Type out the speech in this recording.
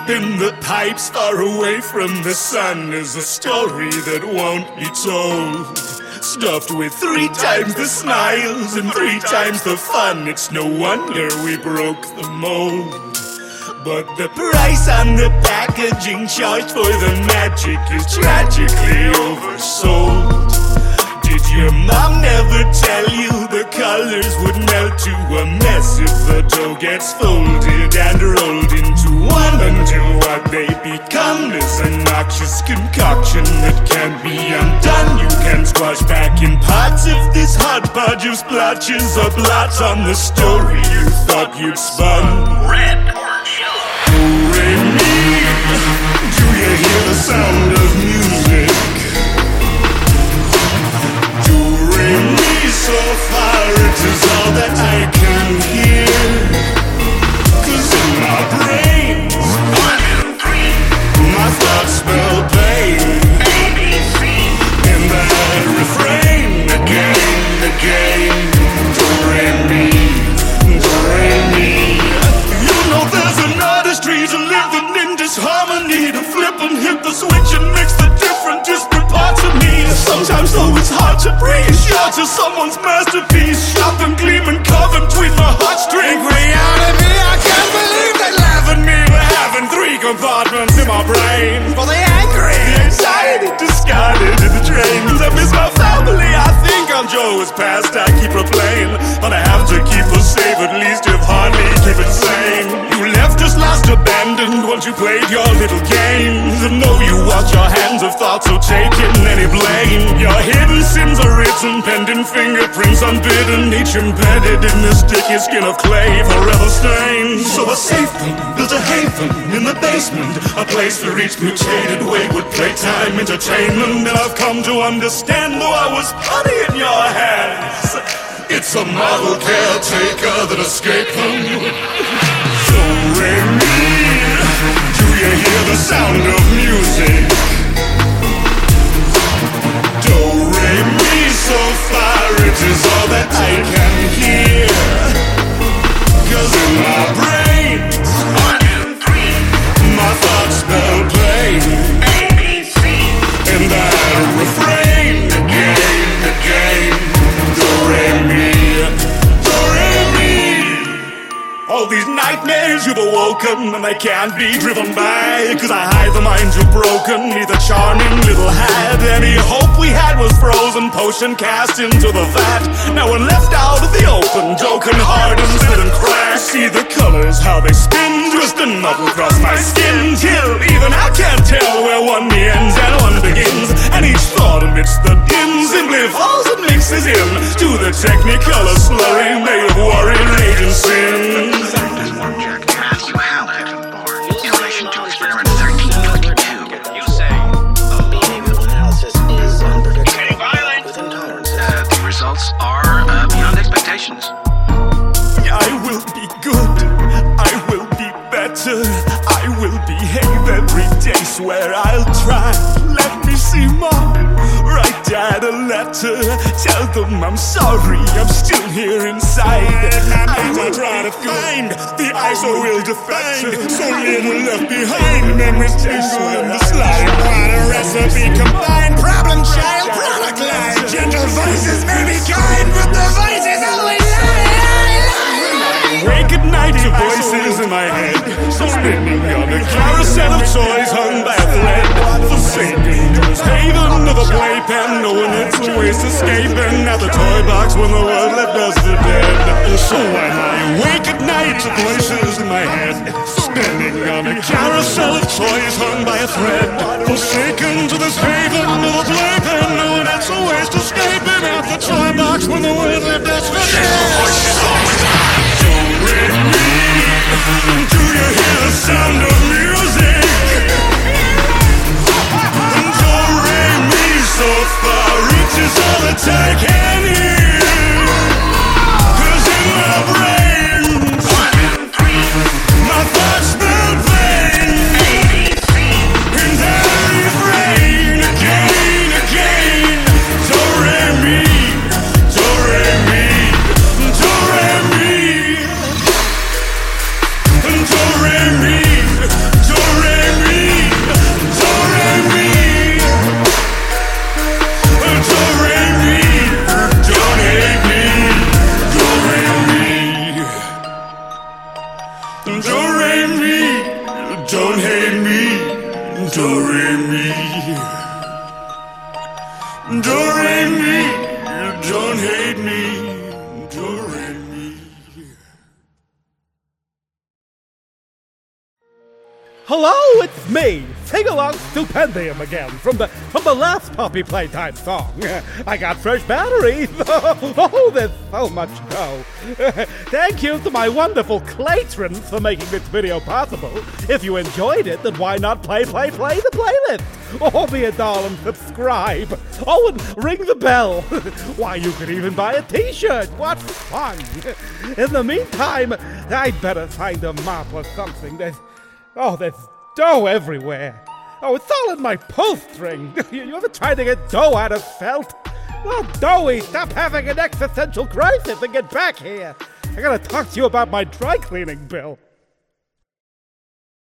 Deep in the pipes, far away from the sun, is a story that won't be told. Stuffed with 3 times the smiles and 3 times the fun. It's no wonder we broke the mold. But the price on the packaging charged for the magic is tragically oversold. Did your mom never tell you the colors would melt to a mess if the dough gets folded and rolled into one, until what they become is a noxious concoction that can't be undone? You can squash back in pots if this hodgepodge of splotches or blots on the story you thought you'd spun. Red, orange, yellow. Do-re-mi, do you hear the sound of music? So far it is all that I can hear. 'Cause in my brain, 1, 2, 3, my thoughts spell pain. ABC. In that refrain, again, do-re-mi, do-re-mi. You know there's an artistry to living in disharmony, to flip and hit the switch and mix the different disparate parts of me. Sometimes though it's hard to breathe, shout to someone's masterpiece, sharp and gleaming, carving between my heartstrings. Reality, I can't believe they laugh at me for having 3 compartments in my brain. For the angry, the anxiety discarded in the drains. I miss my family, I think I'm Joe's past. I keep replaying, but I have to keep us safe, at least if hardly keep it sane. You left us last abandoned once you played your little games, and know you wash your hands of thoughts of taking any blame. Your hidden sins are written, penned in fingerprints unbidden, each embedded in the sticky skin of clay, forever stained. So a safe one, built a haven in the basement, a place for each mutated wayward playtime entertainment. And I've come to understand, though I was putty in your hands, it's a model caretaker that escaped them. Do-re-mi, do you hear the sound of music? Do-re-mi, so far it is all that I can hear. 'Cause in my brain, 1, 2, 3, my thoughts spell pain. ABC. In that refrain, again, do-re-mi, do-re-mi. All these nightmares you've awoken, and they can't be driven by, 'cause I hide the minds you've broken, neath a charming little hat. Any hope we had was frozen, potion cast into the vat. Now we're left out of the open, broken heart and split and cracked. See the colors, how they spin, twist and muddle across my skin, till even I can't tell where one ends and one begins. And each thought amidst the din simply falls and mixes in to the technicolor slurry made of worry, rage and sin. Jack Matthew Hallett, in relation to experiment 1322. You say Behavioral analysis is unpredictable. getting violent. With intolerance. The results are beyond expectations. I will be good, I will be better, I will behave every day, swear I'll try. Let me see Mom, write Dad a letter, tell them I'm sorry, I'm still here inside. I will try to find the eyes I will defend, so little left behind, memories tangled in the slime. What a recipe combined, problem child, product line, gentle voices may be kind, but the voices always lie. Wake at night to voices in my head, spinning on a carousel of toys hung by a thread, forsaken to this haven of a playpen, knowing it's a waste escaping at the toy box when the world left us for dead. And so I lie awake at night to voices in my head, spinning on a carousel of toys hung by a thread, forsaken to this haven of a playpen, knowing it's a waste escaping at the toy box when the world left us for dead. Do you hear the sound of music? Do-re-mi, so far reaches all that I can hear. 'Cause in my brain, 1, 2, 3, my thoughts spell pain. ABC. In that refrain, again, do-re-mi, do-re-mi, do-re-mi. Hello, it's me, Sing-Along Stupendium again, from the last Puppy Playtime song. I got fresh batteries. Oh, there's so much dough. Thank you to my wonderful Claytrons for making this video possible. If you enjoyed it, then why not play the playlist? Oh, be a doll and subscribe. Oh, and ring the bell. Why, you could even buy a t-shirt. What fun. In the meantime, I'd better find a mop or something. There's dough everywhere. Oh, it's all in my pull string. You ever tried to get dough out of felt? Well, Doughy, stop having an existential crisis and get back here. I gotta talk to you about my dry cleaning bill.